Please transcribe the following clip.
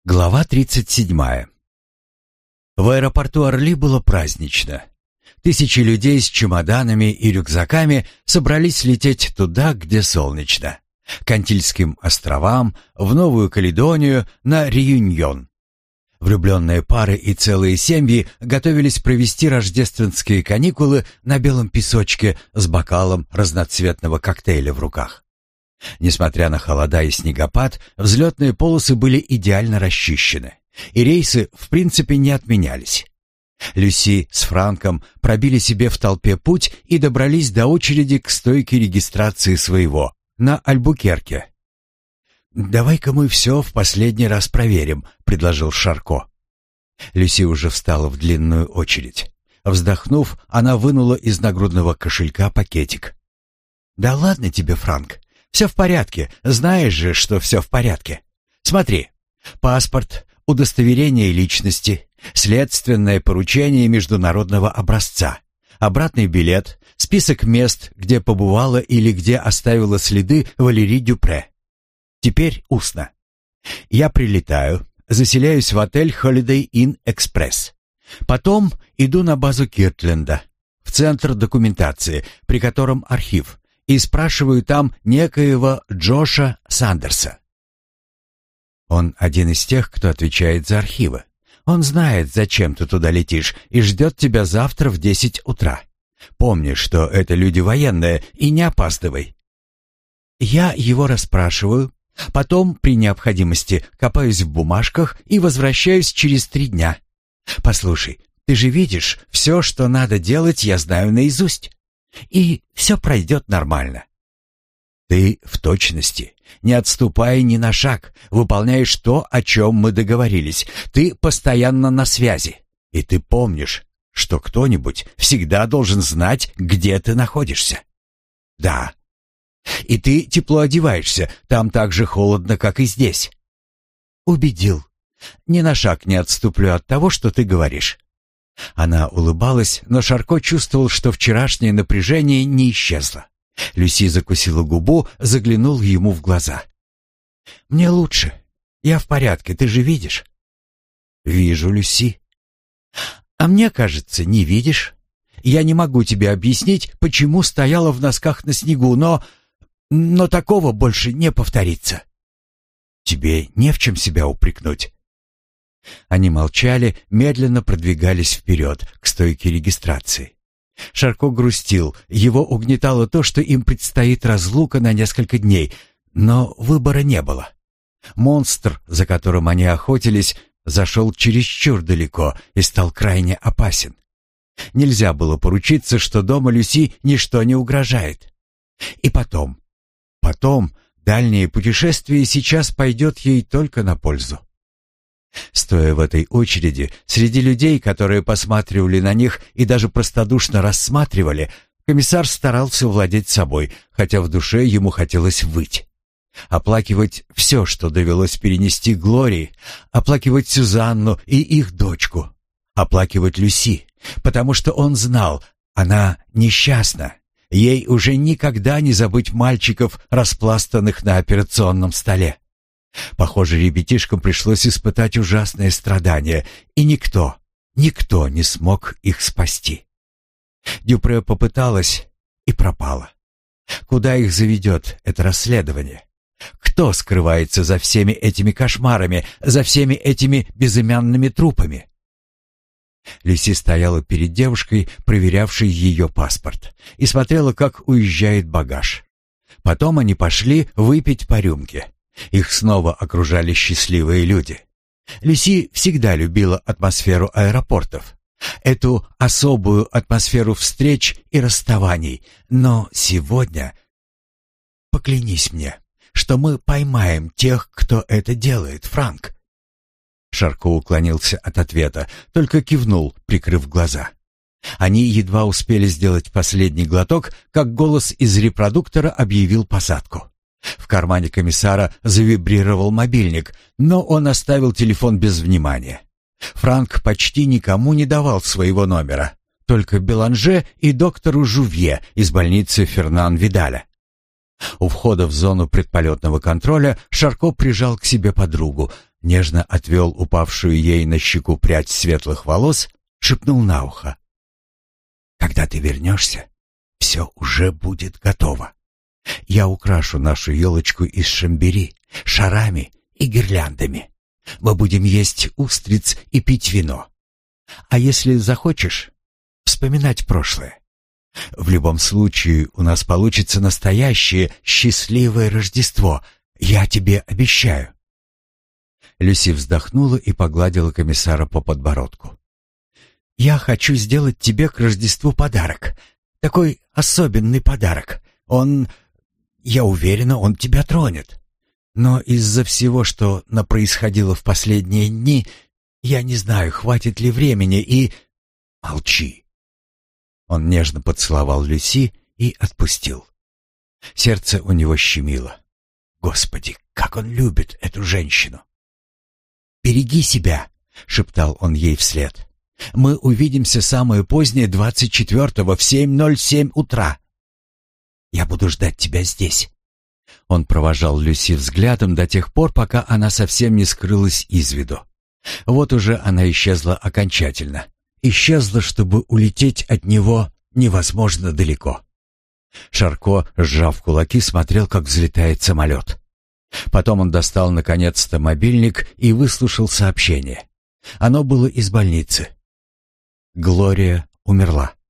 Глава 37. В аэропорту Орли было празднично. Тысячи людей с чемоданами и рюкзаками собрались лететь туда, где солнечно. К Антильским островам, в Новую Каледонию, на Реюньон. Влюбленные пары и целые семьи готовились провести рождественские каникулы на белом песочке с бокалом разноцветного коктейля в руках. Несмотря на холода и снегопад, взлетные полосы были идеально расчищены, и рейсы в принципе не отменялись. Люси с Франком пробили себе в толпе путь и добрались до очереди к стойке регистрации своего на Альбукерке. «Давай-ка мы все в последний раз проверим», — предложил Шарко. Люси уже встала в длинную очередь. Вздохнув, она вынула из нагрудного кошелька пакетик. «Да ладно тебе, Франк. Все в порядке, знаешь же, что все в порядке. Смотри, паспорт, удостоверение личности, следственное поручение международного образца, обратный билет, список мест, где побывала или где оставила следы Валерий Дюпре. Теперь устно. Я прилетаю, заселяюсь в отель Holiday Inn Express. Потом иду на базу Киртленда, в центр документации, при котором архив, и спрашиваю там некоего Джоша Сандерса. Он один из тех, кто отвечает за архивы. Он знает, зачем ты туда летишь, и ждет тебя завтра в 10 утра. Помни, что это люди военные, и не опаздывай. Я его расспрашиваю, потом, при необходимости, копаюсь в бумажках и возвращаюсь через 3 дня. Послушай, ты же видишь, все, что надо делать, я знаю наизусть. И все пройдет нормально. Ты в точности, не отступая ни на шаг, выполняешь то, о чем мы договорились. Ты постоянно на связи. И ты помнишь, что кто-нибудь всегда должен знать, где ты находишься. Да. И ты тепло одеваешься, там так же холодно, как и здесь. Убедил. Ни на шаг не отступлю от того, что ты говоришь. Она улыбалась, но Шарко чувствовал, что вчерашнее напряжение не исчезло. Люси закусила губу, заглянул ему в глаза. «Мне лучше. Я в порядке, ты же видишь?» «Вижу, Люси». «А мне кажется, не видишь. Я не могу тебе объяснить, почему стояла в носках на снегу, но такого больше не повторится». «Тебе не в чем себя упрекнуть». Они молчали, медленно продвигались вперед, к стойке регистрации. Шарко грустил, его угнетало то, что им предстоит разлука на несколько дней, но выбора не было. Монстр, за которым они охотились, зашел чересчур далеко и стал крайне опасен. Нельзя было поручиться, что дома Люси ничто не угрожает. И потом, дальнее путешествие сейчас пойдет ей только на пользу. Стоя в этой очереди, среди людей, которые посматривали на них и даже простодушно рассматривали, комиссар старался владеть собой, хотя в душе ему хотелось выть. Оплакивать все, что довелось перенести Глории, оплакивать Сюзанну и их дочку, оплакивать Люси, потому что он знал, она несчастна, ей уже никогда не забыть мальчиков, распластанных на операционном столе. Похоже, ребятишкам пришлось испытать ужасные страдания, и никто не смог их спасти. Дюпре попыталась и пропала. Куда их заведет это расследование? Кто скрывается за всеми этими кошмарами, за всеми этими безымянными трупами? Люси стояла перед девушкой, проверявшей ее паспорт, и смотрела, как уезжает багаж. Потом они пошли выпить по рюмке. Их снова окружали счастливые люди. Люси всегда любила атмосферу аэропортов, эту особую атмосферу встреч и расставаний. Но сегодня... Поклянись мне, что мы поймаем тех, кто это делает, Франк. Шарко уклонился от ответа, только кивнул, прикрыв глаза. Они едва успели сделать последний глоток, как голос из репродуктора объявил посадку. В кармане комиссара завибрировал мобильник, но он оставил телефон без внимания. Франк почти никому не давал своего номера, только Беланже и доктору Жувье из больницы Фернан-Видаля. У входа в зону предполетного контроля Шарко прижал к себе подругу. нежно отвел упавшую ей на щеку прядь светлых волос, шепнул на ухо. «Когда ты вернешься, все уже будет готово. Я украшу нашу елочку из шамбери шарами и гирляндами. Мы будем есть устриц и пить вино. А если захочешь, вспоминать прошлое. В любом случае у нас получится настоящее счастливое Рождество, я тебе обещаю». Люси вздохнула и погладила комиссара по подбородку. «Я хочу сделать тебе к Рождеству подарок. Такой особенный подарок. Я уверена, он тебя тронет. Но из-за всего, что происходило в последние дни, я не знаю, хватит ли времени и...» «Молчи!» Он нежно поцеловал Люси и отпустил. Сердце у него щемило. Господи, как он любит эту женщину! «Береги себя!» — шептал он ей вслед. «Мы увидимся самое позднее 24-го в 7:07 утра. Я буду ждать тебя здесь». Он провожал Люси взглядом до тех пор, пока она совсем не скрылась из виду. Вот уже она исчезла окончательно. Исчезла, чтобы улететь от него невозможно далеко. Шарко, сжав кулаки, смотрел, как взлетает самолет. Потом он достал наконец-то мобильник и выслушал сообщение. Оно было из больницы. Глория умерла.